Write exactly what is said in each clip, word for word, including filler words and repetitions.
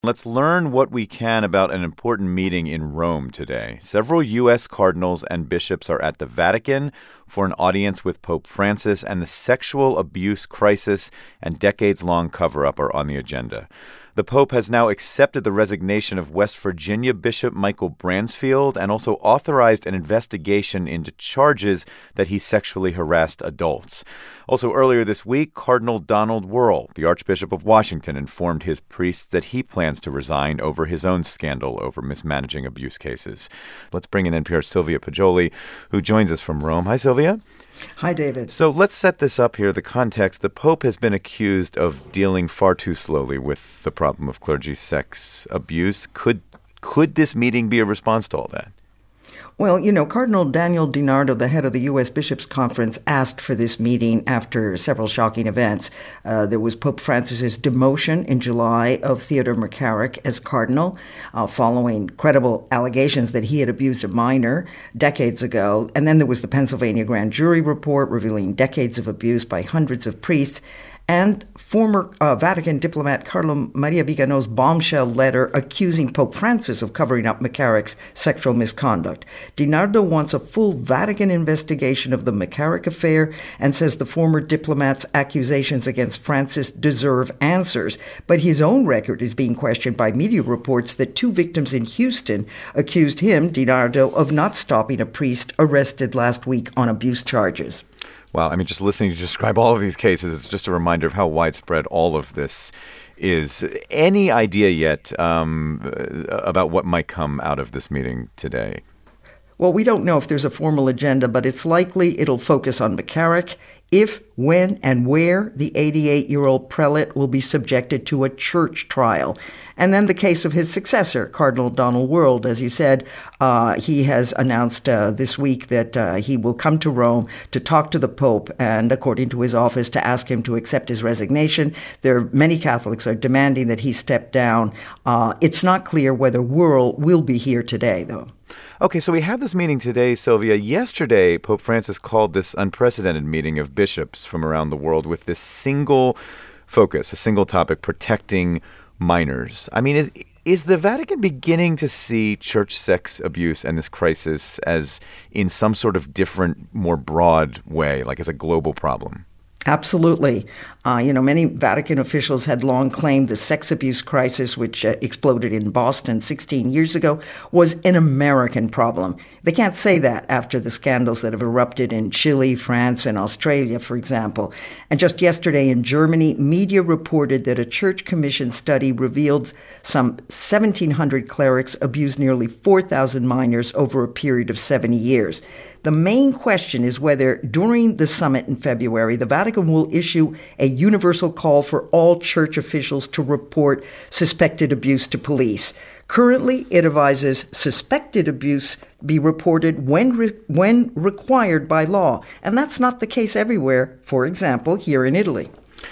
Let's learn what we can about an important meeting in Rome today. Several U S cardinals and bishops are at the Vatican for an audience with Pope Francis, and the sexual abuse crisis and decades-long cover-up are on the agenda. The Pope has now accepted the resignation of West Virginia Bishop Michael Bransfield and also authorized an investigation into charges that he sexually harassed adults. Also earlier this week, Cardinal Donald Wuerl, the Archbishop of Washington, informed his priests that he plans to resign over his own scandal over mismanaging abuse cases. Let's bring in N P R's Sylvia Poggioli, who joins us from Rome. Hi, Sylvia. Hi, David. So let's set this up here, the context. The Pope has been accused of dealing far too slowly with the problem of clergy sex abuse. Could could this meeting be a response to all that? Well, you know, Cardinal Daniel DiNardo, the head of the U S Bishops' Conference, asked for this meeting after several shocking events. Uh, there was Pope Francis's demotion in July of Theodore McCarrick as cardinal, uh, following credible allegations that he had abused a minor decades ago. And then there was the Pennsylvania grand jury report revealing decades of abuse by hundreds of priests. And former uh, Vatican diplomat Carlo Maria Vigano's bombshell letter accusing Pope Francis of covering up McCarrick's sexual misconduct. DiNardo wants a full Vatican investigation of the McCarrick affair and says the former diplomat's accusations against Francis deserve answers. But his own record is being questioned by media reports that two victims in Houston accused him, DiNardo, of not stopping a priest arrested last week on abuse charges. Wow. I mean, just listening to you describe all of these cases, it's just a reminder of how widespread all of this is. Any idea yet um, about what might come out of this meeting today? Well, we don't know if there's a formal agenda, but it's likely it'll focus on McCarrick, if, when, and where the eighty-eight-year-old prelate will be subjected to a church trial. And then the case of his successor, Cardinal Donald Wuerl. As you said, uh, he has announced uh, this week that uh, he will come to Rome to talk to the Pope and, according to his office, to ask him to accept his resignation. There are many Catholics are demanding that he step down. Uh, it's not clear whether Wuerl will be here today, though. Okay, so we have this meeting today, Sylvia. Yesterday, Pope Francis called this unprecedented meeting of bishops from around the world with this single focus, a single topic, protecting minors. I mean, is is the Vatican beginning to see church sex abuse and this crisis as in some sort of different, more broad way, like as a global problem? Absolutely. Uh, you know, many Vatican officials had long claimed the sex abuse crisis, which uh, exploded in Boston sixteen years ago, was an American problem. They can't say that after the scandals that have erupted in Chile, France, and Australia, for example. And just yesterday in Germany, media reported that a church commission study revealed some seventeen hundred clerics abused nearly four thousand minors over a period of seventy years. The main question is whether, during the summit in February, the Vatican will issue a universal call for all church officials to report suspected abuse to police. Currently, it advises suspected abuse be reported when re- when required by law. And that's not the case everywhere, for example, here in Italy.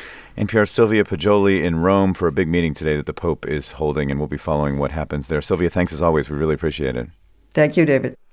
N P R's Sylvia Poggioli in Rome for a big meeting today that the Pope is holding, and we'll be following what happens there. Sylvia, thanks as always. We really appreciate it. Thank you, David.